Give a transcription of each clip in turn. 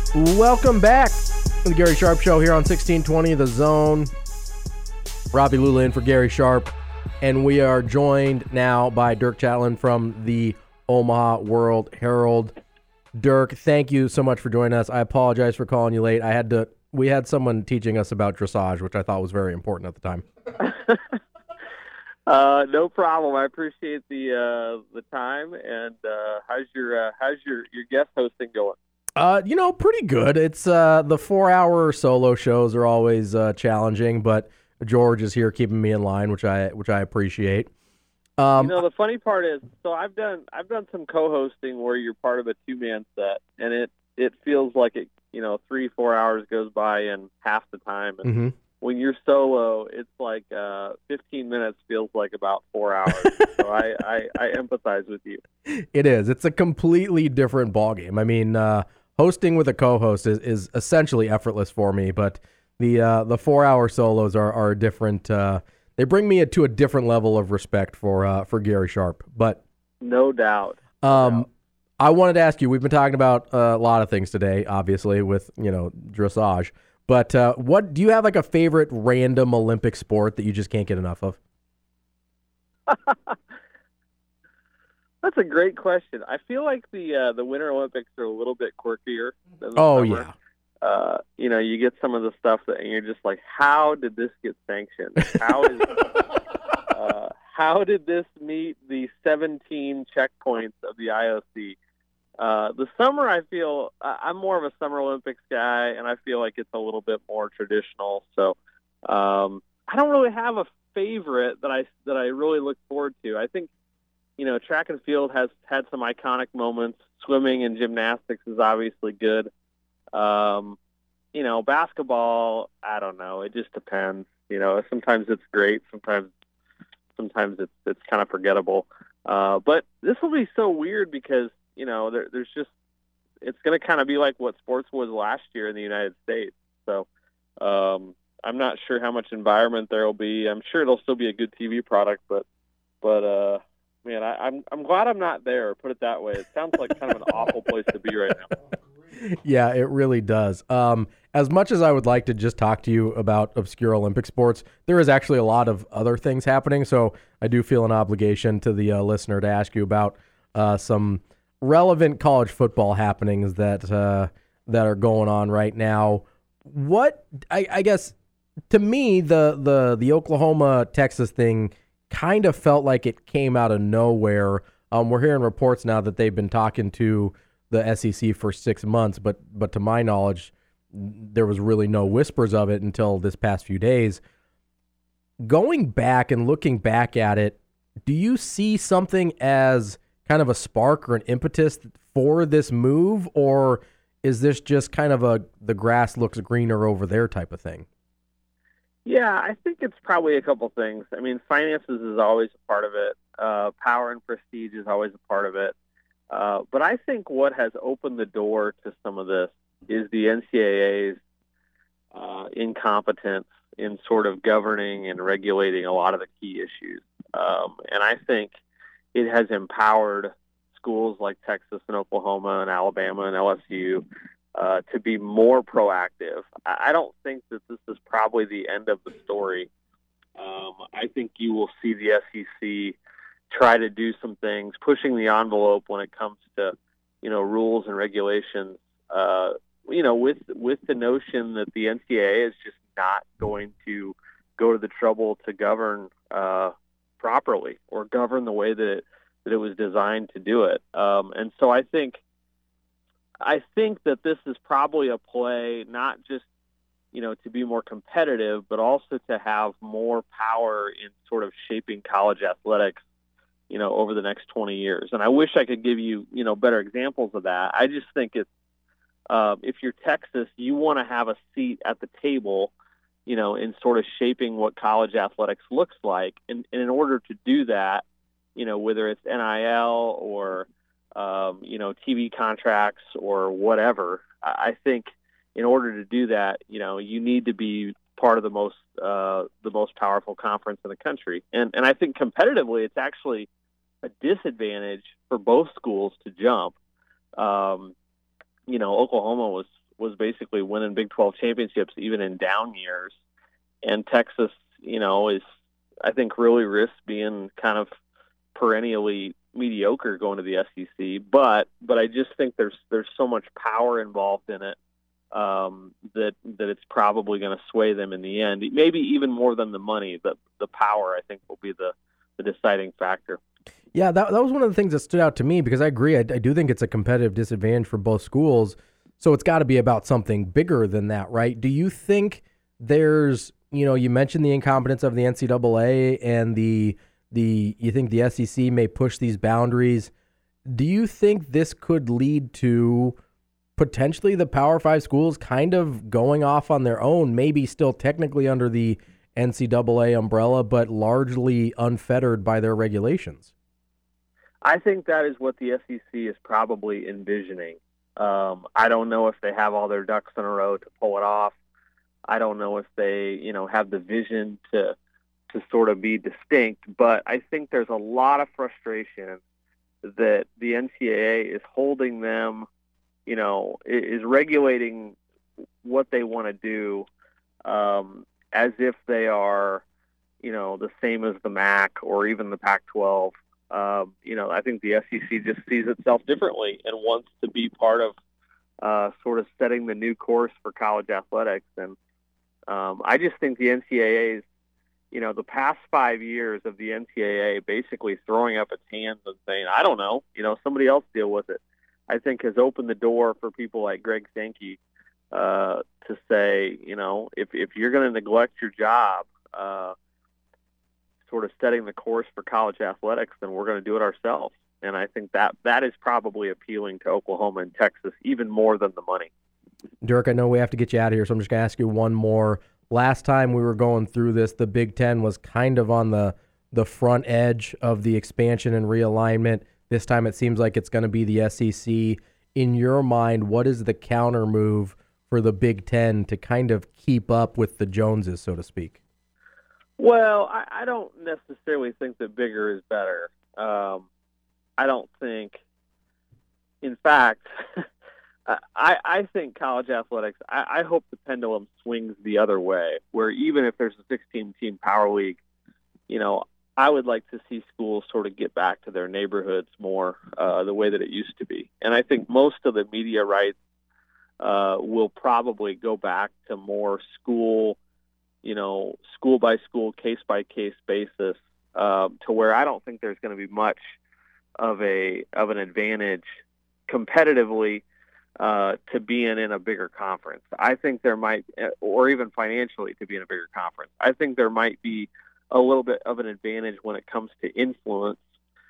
Welcome back to the Gary Sharp Show here on 1620 The Zone. Robbie Lula in for Gary Sharp, and we are joined now by Dirk Chatelain from the Omaha World Herald. Dirk, thank you so much for joining us. I apologize for calling you late. We had someone teaching us about dressage, which I thought was very important at the time. No problem. I appreciate the time. And how's your guest hosting going? Pretty good. It's the 4-hour solo shows are always challenging, but George is here keeping me in line, which I appreciate. The funny part is, so I've done some co-hosting where you're part of a 2-man set, and it feels like it 3-4 hours goes by in half the time, and when you're solo, it's like 15 minutes feels like about 4 hours. So I empathize with you. It is. It's a completely different ballgame. I mean, hosting with a co-host is essentially effortless for me, but the 4-hour solos are different. They bring me to a different level of respect for Gary Sharp. But no doubt. I wanted to ask you. We've been talking about a lot of things today, obviously with dressage. But what do you have, like a favorite random Olympic sport that you just can't get enough of? That's a great question. I feel like the Winter Olympics are a little bit quurkier than the summer. Yeah. You get some of the stuff that and you're just like, how did this get sanctioned? How did this meet the 17 checkpoints of the IOC? The summer, I feel I'm more of a Summer Olympics guy, and I feel like it's a little bit more traditional. So I don't really have a favorite that I really look forward to. I think track and field has had some iconic moments. Swimming and gymnastics is obviously good. Basketball, I don't know. It just depends. Sometimes it's great. Sometimes it's kind of forgettable. But this will be so weird because there's just it's going to kind of be like what sports was last year in the United States. So I'm not sure how much environment there will be. I'm sure it'll still be a good TV product, but man, I'm glad I'm not there. Put it that way. It sounds like kind of an awful place to be right now. Yeah, it really does. As much as I would like to just talk to you about obscure Olympic sports, there is actually a lot of other things happening. So I do feel an obligation to the listener to ask you about some relevant college football happenings that are going on right now. What I guess to me the Oklahoma-Texas thing kind of felt like it came out of nowhere. We're hearing reports now that they've been talking to the SEC for 6 months, but to my knowledge, there was really no whispers of it until this past few days. Going back and looking back at it, do you see something as kind of a spark or an impetus for this move, or is this just kind of the grass looks greener over there type of thing? Yeah, I think it's probably a couple things. I mean, finances is always a part of it. Power and prestige is always a part of it. But I think what has opened the door to some of this is the NCAA's incompetence in sort of governing and regulating a lot of the key issues. And I think it has empowered schools like Texas and Oklahoma and Alabama and LSU to be more proactive. I don't think that this is probably the end of the story. I think you will see the SEC try to do some things, pushing the envelope when it comes to, rules and regulations, with the notion that the NCAA is just not going to go to the trouble to govern properly or govern the way that it was designed to do it. And so I think that this is probably a play, not just, to be more competitive, but also to have more power in sort of shaping college athletics, over the next 20 years. And I wish I could give you, better examples of that. I just think it's, if you're Texas, you want to have a seat at the table, in sort of shaping what college athletics looks like. And in order to do that, whether it's NIL or, TV contracts or whatever, I think in order to do that, you need to be part of the most powerful conference in the country. And I think competitively, it's actually a disadvantage for both schools to jump. Oklahoma was basically winning Big 12 championships even in down years, and Texas, is I think really risks being kind of perennially mediocre going to the SEC. But I just think there's so much power involved in it that it's probably going to sway them in the end. Maybe even more than the money, the power I think will be the deciding factor. Yeah, that was one of the things that stood out to me, because I agree. I do think it's a competitive disadvantage for both schools. So it's got to be about something bigger than that, right? Do you think there's, you mentioned the incompetence of the NCAA and you think the SEC may push these boundaries. Do you think this could lead to potentially the Power 5 schools kind of going off on their own, maybe still technically under the NCAA umbrella, but largely unfettered by their regulations? I think that is what the SEC is probably envisioning. I don't know if they have all their ducks in a row to pull it off. I don't know if they, have the vision to sort of be distinct, but I think there's a lot of frustration that the NCAA is holding them, is regulating what they want to do as if they are, the same as the MAC or even the Pac-12. I think the SEC just sees itself differently and wants to be part of sort of setting the new course for college athletics. And I just think the NCAA's, the past 5 years of the NCAA basically throwing up its hands and saying, I don't know, somebody else deal with it, I think has opened the door for people like Greg Sankey to say, if you're going to neglect your job, sort of setting the course for college athletics, then we're going to do it ourselves. And I think that is probably appealing to Oklahoma and Texas even more than the money. Dirk, I know we have to get you out of here, so I'm just going to ask you one more. Last time we were going through this, the Big Ten was kind of on the front edge of the expansion and realignment. This time it seems like it's going to be the SEC. In your mind, what is the counter move for the Big Ten to kind of keep up with the Joneses, so to speak? Well, I don't necessarily think that bigger is better. I don't think, in fact, I think college athletics, I hope the pendulum swings the other way, where even if there's a 16-team power league, I would like to see schools sort of get back to their neighborhoods more the way that it used to be. And I think most of the media rights will probably go back to more school by school, case by case basis, to where I don't think there's going to be much of an advantage competitively to being in a bigger conference. I think there might, or even financially to be in a bigger conference. I think there might be a little bit of an advantage when it comes to influence.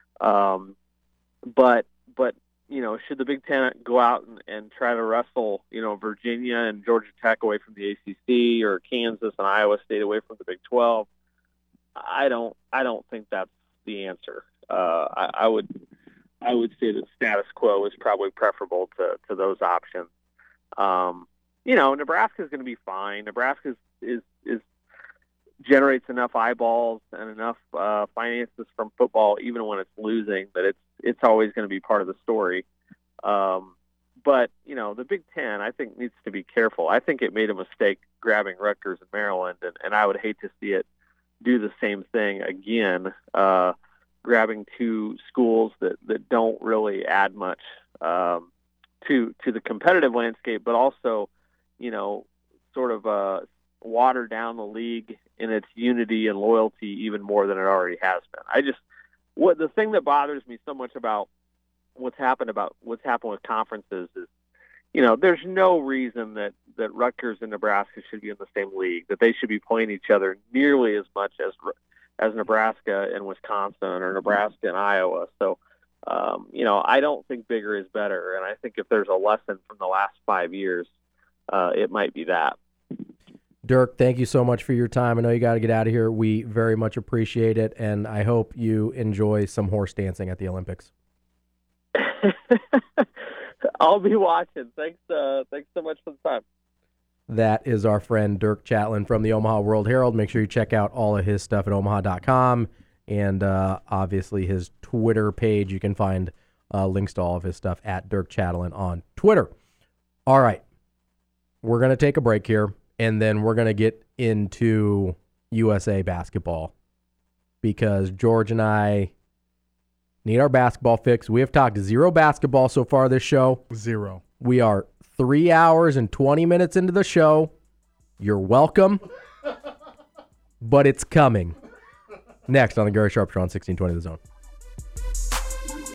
But should the Big Ten go out and try to wrestle, Virginia and Georgia Tech away from the ACC, or Kansas and Iowa State away from the Big 12? I don't think that's the answer. I would say that status quo is probably preferable to those options. Nebraska is going to be fine. Nebraska is generates enough eyeballs and enough finances from football, even when it's losing, that it's always going to be part of the story. But the Big Ten, I think, needs to be careful. I think it made a mistake grabbing Rutgers and Maryland, and I would hate to see it do the same thing again, grabbing two schools that don't really add much to the competitive landscape, but also, sort of water down the league in its unity and loyalty even more than it already has been. The thing that bothers me so much about what's happened with conferences is, there's no reason that Rutgers and Nebraska should be in the same league, that they should be playing each other nearly as much as Nebraska and Wisconsin, or Nebraska and Iowa. So, I don't think bigger is better. And I think if there's a lesson from the last 5 years, it might be that. Dirk, thank you so much for your time. I know you got to get out of here. We very much appreciate it, and I hope you enjoy some horse dancing at the Olympics. I'll be watching. Thanks so much for the time. That is our friend Dirk Chatelain from the Omaha World Herald. Make sure you check out all of his stuff at omaha.com, and obviously his Twitter page. You can find links to all of his stuff at Dirk Chatelain on Twitter. All right. we're going to take a break here, and then we're going to get into USA basketball because George and I need our basketball fix. We have talked zero basketball so far this show. Zero. We are 3 hours and 20 minutes into the show. You're welcome, but it's coming. Next on the Gary Sharp Show on 1620 The Zone.